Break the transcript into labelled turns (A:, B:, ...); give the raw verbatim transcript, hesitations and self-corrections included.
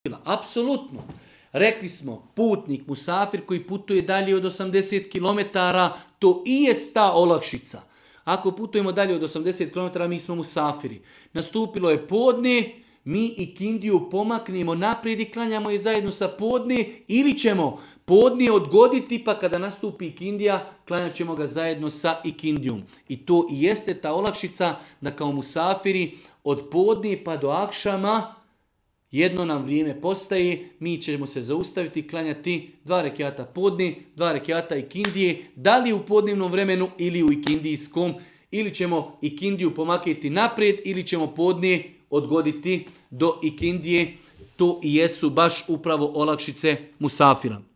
A: nastupila. Apsolutno. Rekli smo, putnik, musafir koji putuje dalje od osamdeset kilometara, to i je ta olakšica. Ako putujemo dalje od osamdeset kilometara, mi smo musafiri. Nastupilo je podne, mi i kindiju pomaknemo naprijed i klanjamo je zajedno sa podne, ili ćemo podne odgoditi, pa kada nastupi kindija, klanjat ćemo ga zajedno sa ikindijom. I to i jeste ta olakšica da kao musafiri od podne pa do akšama jedno nam vrijeme postaje, mi ćemo se zaustaviti, klanjati dva rekiata podne, dva rekiata ikindije, da li u podnevnom vremenu ili u ikindijskom, ili ćemo ikindiju pomakiti naprijed, ili ćemo podne odgoditi do ikindije. To i jesu baš upravo olakšice musafira.